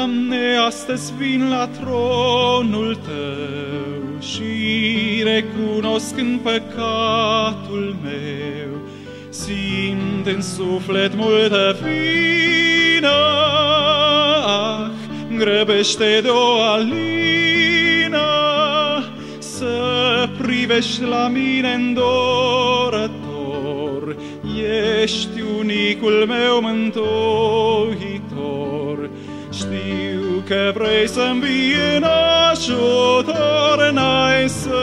Doamne, astăzi vin la tronul Tău și recunoscând păcatul meu, simt în suflet multă vină. Ah, grăbește de o alină să privești la mine îndorător. Ești unicul meu mântuitor. Știu că vrei să-mi vii în ajutor, n-ai să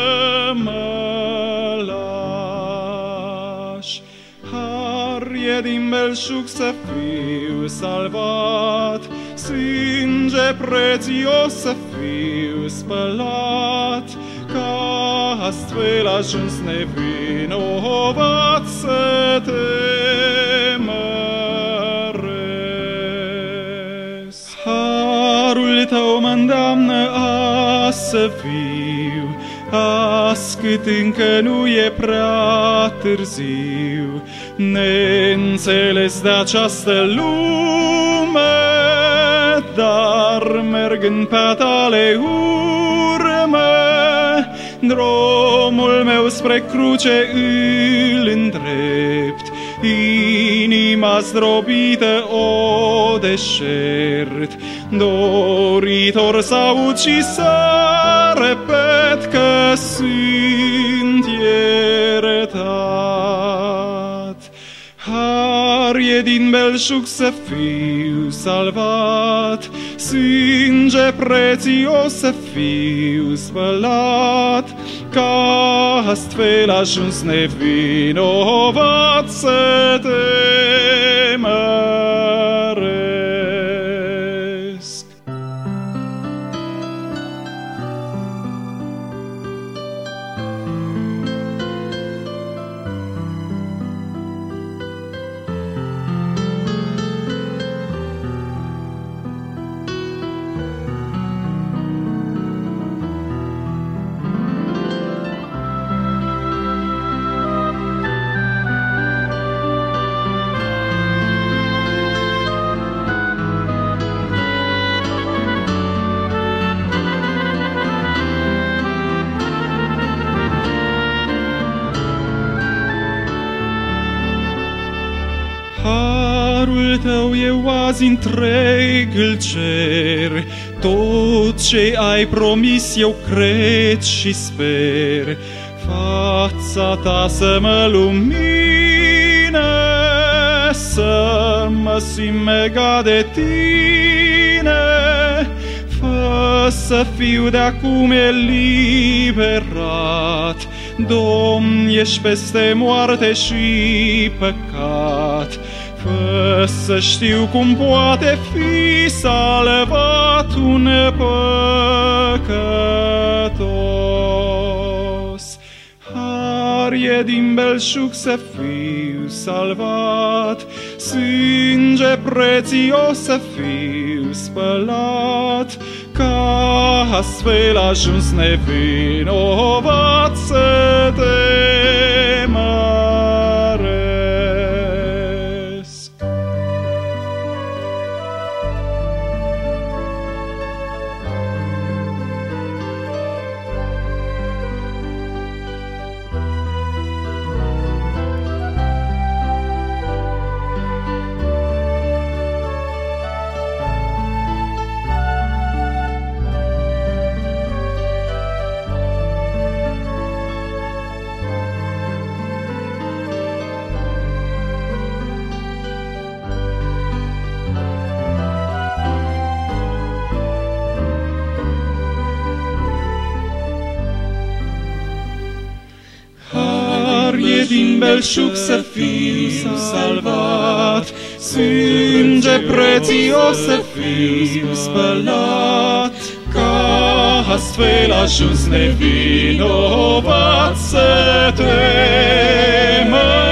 mă lași. Har e din belșug să fiu salvat, sânge prețios să fiu spălat, ca astfel ajuns nevinovat să te măresc. Harul Tău mă îndeamnă azi să fiu, azi cât încă nu e prea târziu, neînțeles de această lume, dar mergând pe tale urme, drumul meu spre cruce îl îndrept, inima zdrobită o deșert, doritor să aud și să repet că sunt iertat. Har e din belșug să fiu salvat, sânge prețios să fiu spălat, ca astfel ajuns nevinovat să te măresc. Harul Tău eu azi întreg îl cer, tot ce ai promis eu cred și sper. Fața Ta să mă lumine, să mă simt legat de Tine, fă să fiu de acum eliberat. Domn, ești peste moarte și păcat, fă să știu cum poate fi salvat un păcătos. Har e din belșug să fiu salvat, sânge prețios să fiu spălat, ca astfel ajuns nevinovat să te măresc. E din belșug să fiu salvat, sânge prețios să fiu spălat, ca astfel ajuns nevinovat să te măresc.